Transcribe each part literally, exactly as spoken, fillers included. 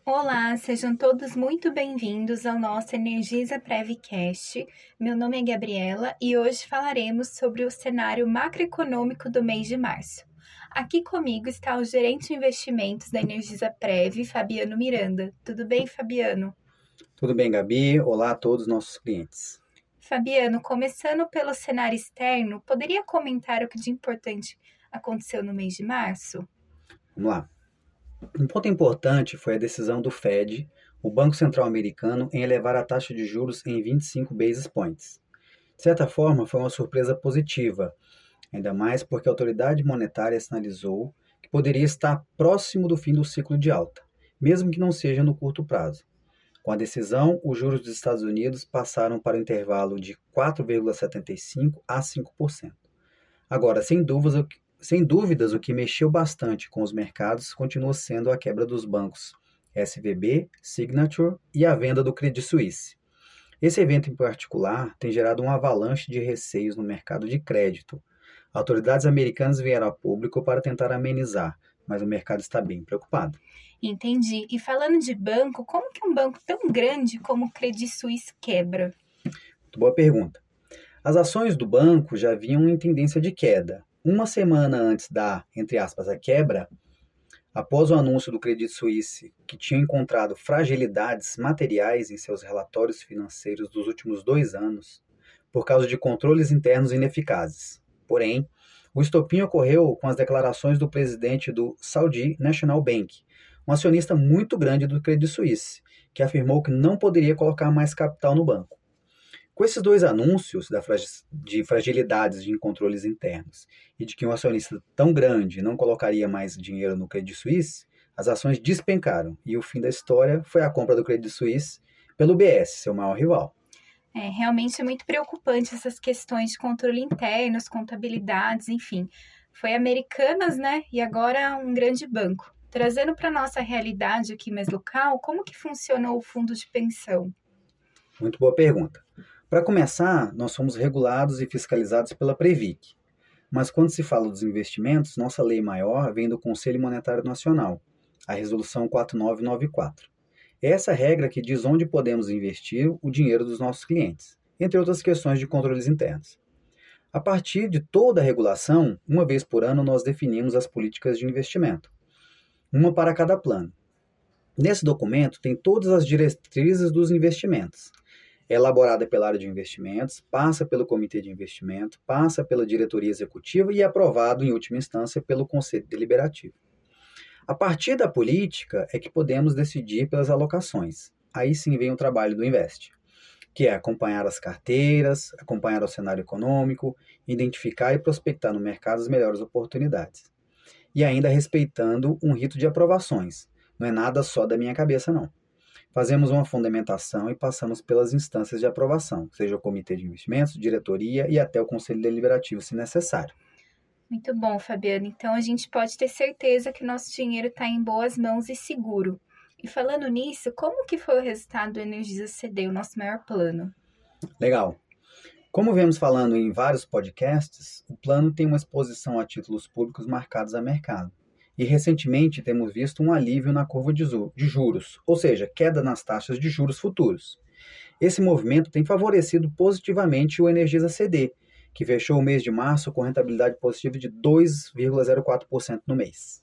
Olá, sejam todos muito bem-vindos ao nosso Energisa Prevcast. Meu nome é Gabriela e hoje falaremos sobre o cenário macroeconômico do mês de março. Aqui comigo está o gerente de investimentos da Energisa Prev, Fabiano Miranda. Tudo bem, Fabiano? Tudo bem, Gabi? Olá a todos os nossos clientes. Fabiano, começando pelo cenário externo, poderia comentar o que de importante aconteceu no mês de março? Vamos lá. Um ponto importante foi a decisão do Fed, o Banco Central Americano, em elevar a taxa de juros em vinte e cinco basis points. De certa forma, foi uma surpresa positiva, ainda mais porque a autoridade monetária sinalizou que poderia estar próximo do fim do ciclo de alta, mesmo que não seja no curto prazo. Com a decisão, os juros dos Estados Unidos passaram para o intervalo de quatro vírgula setenta e cinco por cento a cinco por cento. Agora, sem dúvidas, sem dúvidas, o que mexeu bastante com os mercados continua sendo a quebra dos bancos S V B, Signature e a venda do Credit Suisse. Esse evento em particular tem gerado uma avalanche de receios no mercado de crédito. Autoridades americanas vieram a público para tentar amenizar, mas o mercado está bem preocupado. Entendi. E falando de banco, como que um banco tão grande como o Credit Suisse quebra? Muito boa pergunta. As ações do banco já vinham em tendência de queda. Uma semana antes da, entre aspas, a quebra, após o anúncio do Credit Suisse, que tinha encontrado fragilidades materiais em seus relatórios financeiros dos últimos dois anos, por causa de controles internos ineficazes. Porém, o estopim ocorreu com as declarações do presidente do Saudi National Bank, um acionista muito grande do Credit Suisse, que afirmou que não poderia colocar mais capital no banco. Com esses dois anúncios de fragilidades de controles internos e de que um acionista tão grande não colocaria mais dinheiro no Credit Suisse, as ações despencaram e o fim da história foi a compra do Credit Suisse pelo U B S, seu maior rival. É, realmente é muito preocupante essas questões de controle interno, contabilidades, enfim. Foi Americanas, né? E agora um grande banco. Trazendo para a nossa realidade aqui mais local, como que funcionou o fundo de pensão? Muito boa pergunta. Para começar, nós somos regulados e fiscalizados pela Previc. Mas quando se fala dos investimentos, nossa lei maior vem do Conselho Monetário Nacional, a Resolução quatro mil novecentos e noventa e quatro. É essa regra que diz onde podemos investir o dinheiro dos nossos clientes, entre outras questões de controles internos. A partir de toda a regulação, uma vez por ano nós definimos as políticas de investimento, uma para cada plano. Nesse documento tem todas as diretrizes dos investimentos. É elaborada pela área de investimentos, passa pelo comitê de investimento, passa pela diretoria executiva e é aprovado, em última instância, pelo conselho deliberativo. A partir da política é que podemos decidir pelas alocações. Aí sim vem o trabalho do Invest, que é acompanhar as carteiras, acompanhar o cenário econômico, identificar e prospectar no mercado as melhores oportunidades. E ainda respeitando um rito de aprovações. Não é nada só da minha cabeça, não. Fazemos uma fundamentação e passamos pelas instâncias de aprovação, seja o comitê de investimentos, diretoria e até o conselho deliberativo, se necessário. Muito bom, Fabiano. Então a gente pode ter certeza que nosso dinheiro está em boas mãos e seguro. E falando nisso, como que foi o resultado do Energisa C D, o nosso maior plano? Legal. Como vemos falando em vários podcasts, o plano tem uma exposição a títulos públicos marcados a mercado. E recentemente temos visto um alívio na curva de juros, ou seja, queda nas taxas de juros futuros. Esse movimento tem favorecido positivamente o Energisa C D, que fechou o mês de março com rentabilidade positiva de dois vírgula zero quatro por cento no mês.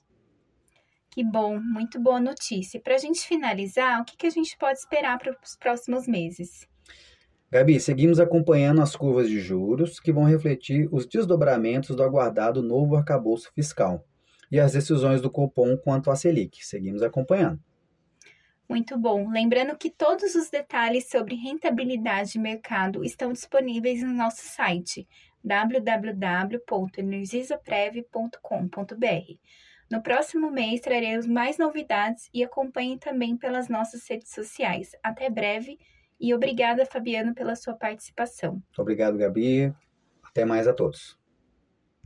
Que bom, muito boa notícia. E para a gente finalizar, o que, que a gente pode esperar para os próximos meses? Gabi, seguimos acompanhando as curvas de juros que vão refletir os desdobramentos do aguardado novo arcabouço fiscal e as decisões do Copom quanto à Selic. Seguimos acompanhando. Muito bom. Lembrando que todos os detalhes sobre rentabilidade de mercado estão disponíveis no nosso site w w w ponto energisaprev ponto com ponto b r. No próximo mês traremos mais novidades e acompanhe também pelas nossas redes sociais. Até breve e obrigada, Fabiano, pela sua participação. Obrigado, Gabi. Até mais a todos.